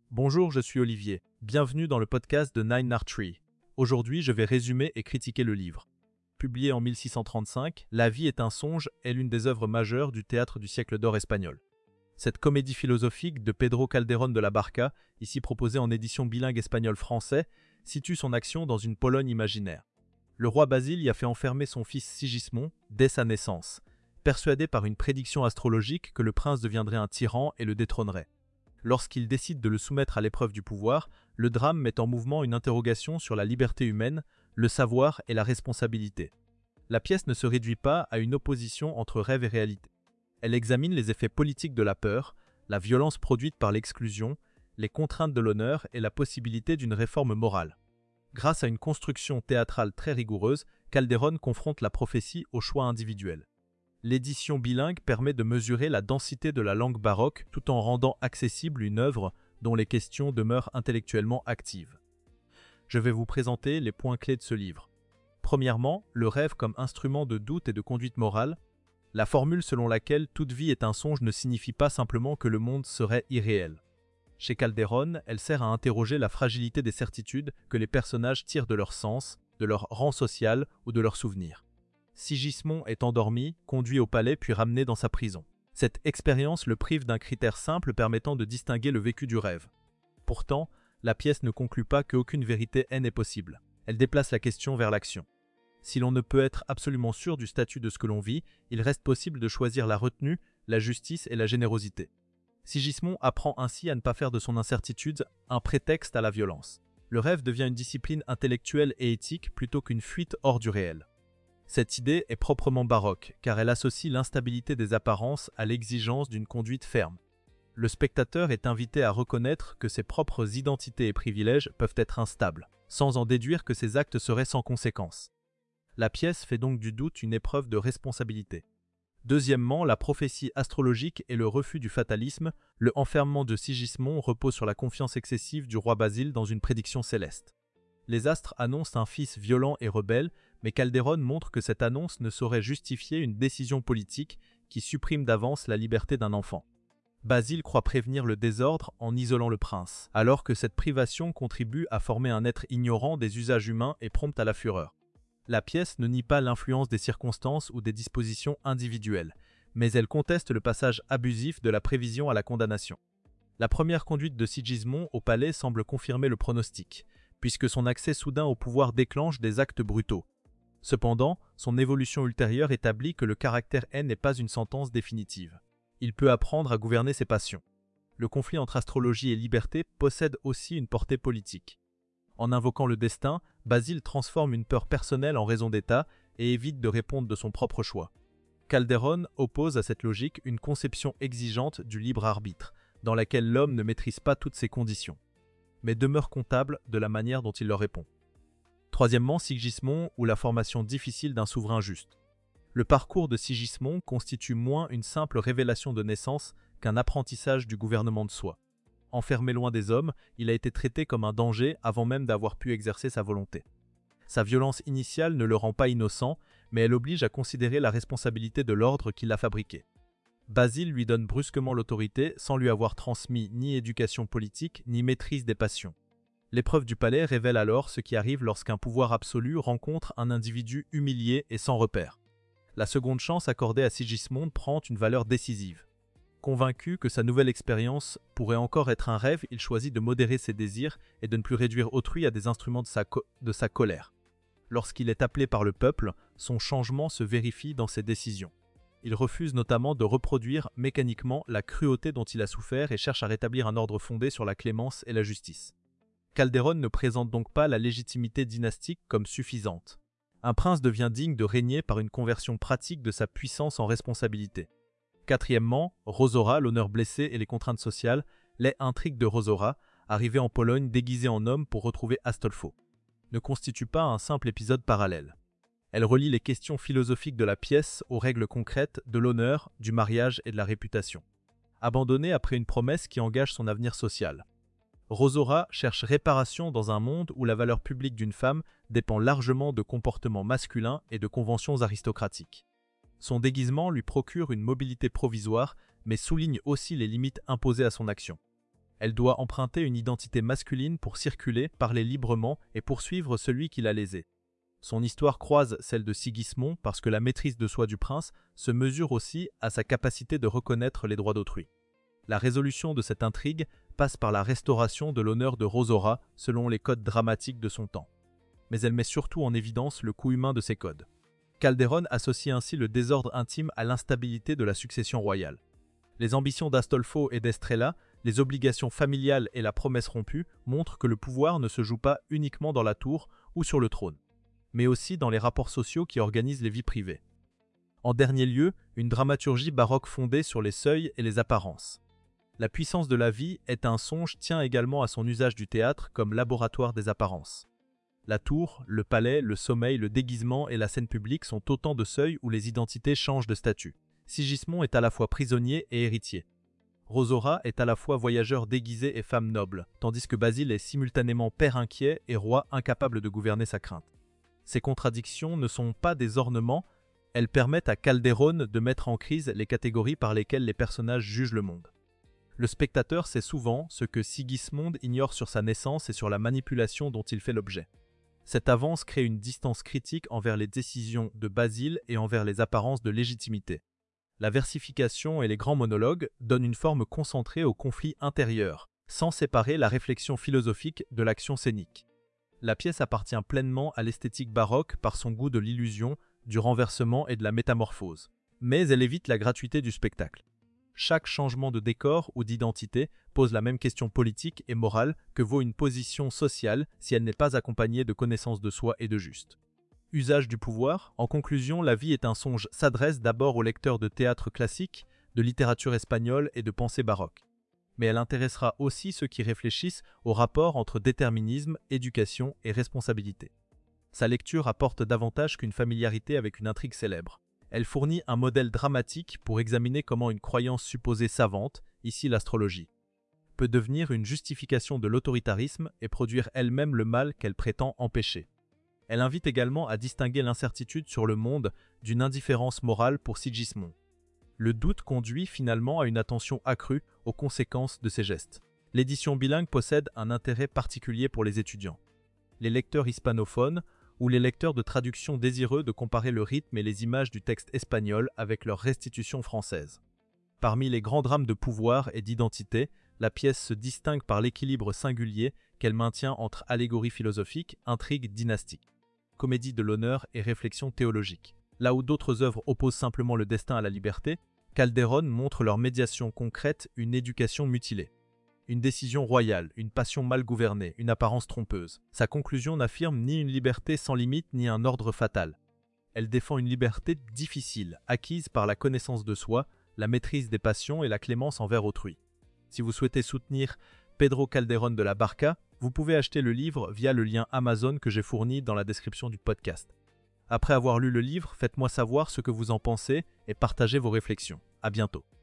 Bonjour, je suis Olivier. Bienvenue dans le podcast de Nine Art Tree. Aujourd'hui, je vais résumer et critiquer le livre. Publié en 1635, La vie est un songe est l'une des œuvres majeures du théâtre du siècle d'or espagnol. Cette comédie philosophique de Pedro Calderón de la Barca, ici proposée en édition bilingue espagnol-français, situe son action dans une Pologne imaginaire. Le roi Basile y a fait enfermer son fils Sigismond dès sa naissance, persuadé par une prédiction astrologique que le prince deviendrait un tyran et le détrônerait. Lorsqu'il décide de le soumettre à l'épreuve du pouvoir, le drame met en mouvement une interrogation sur la liberté humaine, le savoir et la responsabilité. La pièce ne se réduit pas à une opposition entre rêve et réalité. Elle examine les effets politiques de la peur, la violence produite par l'exclusion, les contraintes de l'honneur et la possibilité d'une réforme morale. Grâce à une construction théâtrale très rigoureuse, Calderón confronte la prophétie au choix individuel. L'édition bilingue permet de mesurer la densité de la langue baroque tout en rendant accessible une œuvre dont les questions demeurent intellectuellement actives. Je vais vous présenter les points clés de ce livre. Premièrement, le rêve comme instrument de doute et de conduite morale. La formule selon laquelle toute vie est un songe ne signifie pas simplement que le monde serait irréel. Chez Calderón, elle sert à interroger la fragilité des certitudes que les personnages tirent de leur sens, de leur rang social ou de leurs souvenirs. Sigismond est endormi, conduit au palais puis ramené dans sa prison. Cette expérience le prive d'un critère simple permettant de distinguer le vécu du rêve. Pourtant, la pièce ne conclut pas qu'aucune vérité n'est possible. Elle déplace la question vers l'action. Si l'on ne peut être absolument sûr du statut de ce que l'on vit, il reste possible de choisir la retenue, la justice et la générosité. Sigismond apprend ainsi à ne pas faire de son incertitude un prétexte à la violence. Le rêve devient une discipline intellectuelle et éthique plutôt qu'une fuite hors du réel. Cette idée est proprement baroque, car elle associe l'instabilité des apparences à l'exigence d'une conduite ferme. Le spectateur est invité à reconnaître que ses propres identités et privilèges peuvent être instables, sans en déduire que ses actes seraient sans conséquence. La pièce fait donc du doute une épreuve de responsabilité. Deuxièmement, la prophétie astrologique et le refus du fatalisme, le enfermement de Sigismond repose sur la confiance excessive du roi Basile dans une prédiction céleste. Les astres annoncent un fils violent et rebelle, mais Calderón montre que cette annonce ne saurait justifier une décision politique qui supprime d'avance la liberté d'un enfant. Basile croit prévenir le désordre en isolant le prince, alors que cette privation contribue à former un être ignorant des usages humains et prompt à la fureur. La pièce ne nie pas l'influence des circonstances ou des dispositions individuelles, mais elle conteste le passage abusif de la prévision à la condamnation. La première conduite de Sigismond au palais semble confirmer le pronostic, puisque son accès soudain au pouvoir déclenche des actes brutaux. Cependant, son évolution ultérieure établit que le caractère n'est pas une sentence définitive. Il peut apprendre à gouverner ses passions. Le conflit entre astrologie et liberté possède aussi une portée politique. En invoquant le destin, Basile transforme une peur personnelle en raison d'État et évite de répondre de son propre choix. Calderón oppose à cette logique une conception exigeante du libre arbitre, dans laquelle l'homme ne maîtrise pas toutes ses conditions, mais demeure comptable de la manière dont il leur répond. Troisièmement, Sigismond ou la formation difficile d'un souverain juste. Le parcours de Sigismond constitue moins une simple révélation de naissance qu'un apprentissage du gouvernement de soi. Enfermé loin des hommes, il a été traité comme un danger avant même d'avoir pu exercer sa volonté. Sa violence initiale ne le rend pas innocent, mais elle oblige à considérer la responsabilité de l'ordre qui l'a fabriqué. Basile lui donne brusquement l'autorité sans lui avoir transmis ni éducation politique ni maîtrise des passions. L'épreuve du palais révèle alors ce qui arrive lorsqu'un pouvoir absolu rencontre un individu humilié et sans repère. La seconde chance accordée à Sigismond prend une valeur décisive. Convaincu que sa nouvelle expérience pourrait encore être un rêve, il choisit de modérer ses désirs et de ne plus réduire autrui à des instruments de sa colère. Lorsqu'il est appelé par le peuple, son changement se vérifie dans ses décisions. Il refuse notamment de reproduire mécaniquement la cruauté dont il a souffert et cherche à rétablir un ordre fondé sur la clémence et la justice. Calderón ne présente donc pas la légitimité dynastique comme suffisante. Un prince devient digne de régner par une conversion pratique de sa puissance en responsabilité. Quatrièmement, Rosaura, l'honneur blessé et les contraintes sociales, les intrigues de Rosaura, arrivée en Pologne déguisée en homme pour retrouver Astolfo, ne constituent pas un simple épisode parallèle. Elle relie les questions philosophiques de la pièce aux règles concrètes de l'honneur, du mariage et de la réputation. Abandonnée après une promesse qui engage son avenir social. Rosaura cherche réparation dans un monde où la valeur publique d'une femme dépend largement de comportements masculins et de conventions aristocratiques. Son déguisement lui procure une mobilité provisoire, mais souligne aussi les limites imposées à son action. Elle doit emprunter une identité masculine pour circuler, parler librement et poursuivre celui qui l'a lésée. Son histoire croise celle de Sigismond parce que la maîtrise de soi du prince se mesure aussi à sa capacité de reconnaître les droits d'autrui. La résolution de cette intrigue passe par la restauration de l'honneur de Rosaura selon les codes dramatiques de son temps. Mais elle met surtout en évidence le coût humain de ces codes. Calderon associe ainsi le désordre intime à l'instabilité de la succession royale. Les ambitions d'Astolfo et d'Estrella, les obligations familiales et la promesse rompue montrent que le pouvoir ne se joue pas uniquement dans la tour ou sur le trône, mais aussi dans les rapports sociaux qui organisent les vies privées. En dernier lieu, une dramaturgie baroque fondée sur les seuils et les apparences. La puissance de la vie est un songe tient également à son usage du théâtre comme laboratoire des apparences. La tour, le palais, le sommeil, le déguisement et la scène publique sont autant de seuils où les identités changent de statut. Sigismond est à la fois prisonnier et héritier. Rosaura est à la fois voyageur déguisé et femme noble, tandis que Basile est simultanément père inquiet et roi incapable de gouverner sa crainte. Ces contradictions ne sont pas des ornements, elles permettent à Calderon de mettre en crise les catégories par lesquelles les personnages jugent le monde. Le spectateur sait souvent ce que Sigismond ignore sur sa naissance et sur la manipulation dont il fait l'objet. Cette avance crée une distance critique envers les décisions de Basile et envers les apparences de légitimité. La versification et les grands monologues donnent une forme concentrée au conflit intérieur, sans séparer la réflexion philosophique de l'action scénique. La pièce appartient pleinement à l'esthétique baroque par son goût de l'illusion, du renversement et de la métamorphose. Mais elle évite la gratuité du spectacle. Chaque changement de décor ou d'identité pose la même question politique et morale que vaut une position sociale si elle n'est pas accompagnée de connaissance de soi et de juste. Usage du pouvoir. En conclusion, La vie est un songe s'adresse d'abord aux lecteurs de théâtre classique, de littérature espagnole et de pensée baroque. Mais elle intéressera aussi ceux qui réfléchissent au rapport entre déterminisme, éducation et responsabilité. Sa lecture apporte davantage qu'une familiarité avec une intrigue célèbre. Elle fournit un modèle dramatique pour examiner comment une croyance supposée savante, ici l'astrologie, peut devenir une justification de l'autoritarisme et produire elle-même le mal qu'elle prétend empêcher. Elle invite également à distinguer l'incertitude sur le monde d'une indifférence morale pour Sigismond. Le doute conduit finalement à une attention accrue aux conséquences de ses gestes. L'édition bilingue possède un intérêt particulier pour les étudiants. Les lecteurs hispanophones ou les lecteurs de traduction désireux de comparer le rythme et les images du texte espagnol avec leur restitution française. Parmi les grands drames de pouvoir et d'identité, la pièce se distingue par l'équilibre singulier qu'elle maintient entre allégorie philosophique, intrigue dynastique, comédie de l'honneur et réflexion théologique. Là où d'autres œuvres opposent simplement le destin à la liberté, Calderon montre leur médiation concrète une éducation mutilée. Une décision royale, une passion mal gouvernée, une apparence trompeuse. Sa conclusion n'affirme ni une liberté sans limite ni un ordre fatal. Elle défend une liberté difficile, acquise par la connaissance de soi, la maîtrise des passions et la clémence envers autrui. Si vous souhaitez soutenir Pedro Calderón de la Barca, vous pouvez acheter le livre via le lien Amazon que j'ai fourni dans la description du podcast. Après avoir lu le livre, faites-moi savoir ce que vous en pensez et partagez vos réflexions. À bientôt.